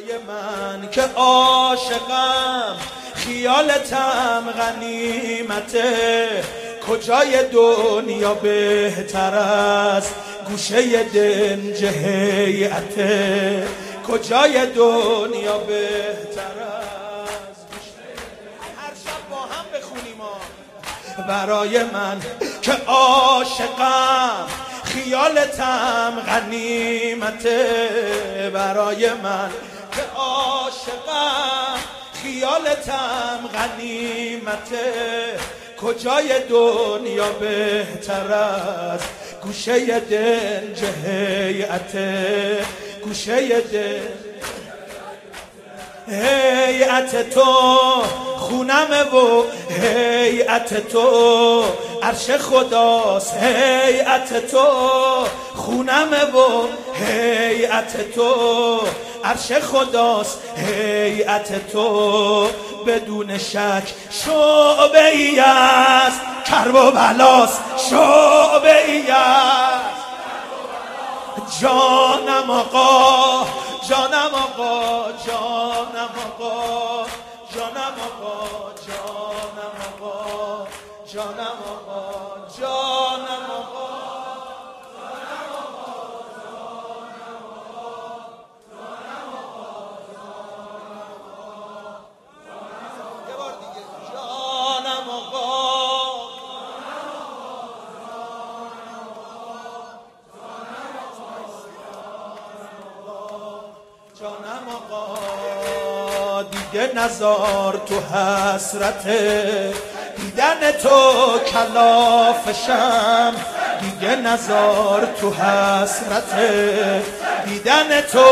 برای من که عاشقم خیالتم غنیمته، کجای دنیا بهتر از گوشه دنج هیئته، کجای دنیا بهتر از گوشه هر شب با هم بخونیم برای من که عاشقم خیالتم غنیمته، برای من که عاشقم خیالتم غنیمته، کجای دنیا بهتر از گوشه دنج هیئته، گوشه دنج هیئت تو خونمه و هیئت تو عرش خداست، هیئت تو خونمه و هیئت تو عرش خداست، هیئت تو بدون شک شعبه ای است کرب و بلاست، شعبه ای است جانم آقا، جانم آقا، جانم آقا، جانم آقا، جانم آقا، جانم آقا، جانم آقا، یه بار دیگه جانم آقا، جانم آقا، دیگه نزار تو حسرته دیدن تو کلافشم، دیگه نزار تو حسرته دیدن تو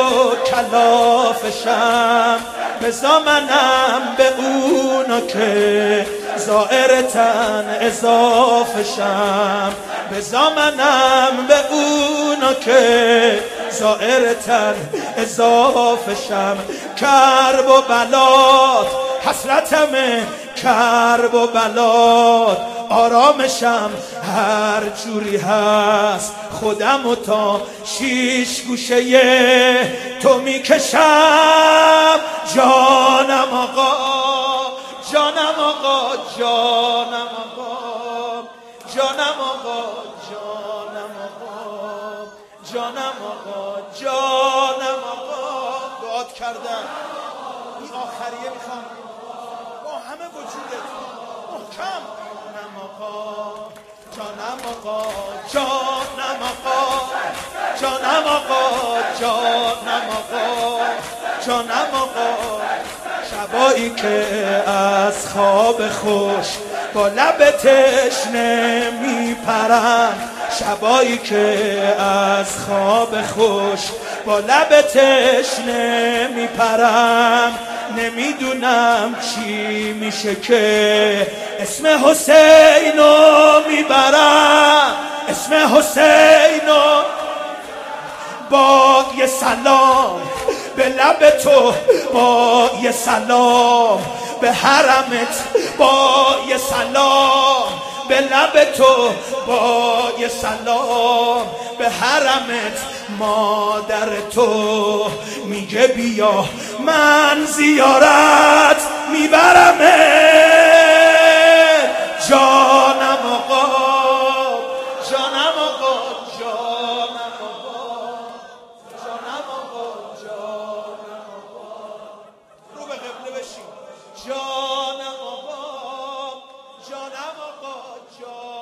کلافشم، بزا منم به اونا که زائرتن اضافشم، بزا منم به اونا که زائرتن اضافشم، کرب و بلات حسرتمه، کرب و بلات آرامشم، هر جوری هست خودم و تا شیش گوشه تو میکشم، جانم آقا، جانم آقا، جانم آقا، جانم آقا، جانم آقا، جانم آقا، جانم آقا، دعات کردم این آخریه میخوام با همه وجودت محکم، جانم آقا، جانم آقا، جانم آقا، جانم آقا، جانم آقا، جانم آقا، شبایی که از خواب خوش با لب تشنه میپرم، شبایی که از خواب خوش با لب تشنه میپرم، نمیدونم چی میشه که اسم حسینو میبرم، اسم حسینو با یه سلام به لب تو، با یه سلام به حرمت، با یه سلام به لب تو، با یه سلام به حرمت، مادر تو میگه بیا من زیارت میبرمت، جانم آقا، جانم آقا، جانم آقا، جانم آقا، جانم آقا، رو به قبله بشین، جانم آقا، جانم آقا، جانم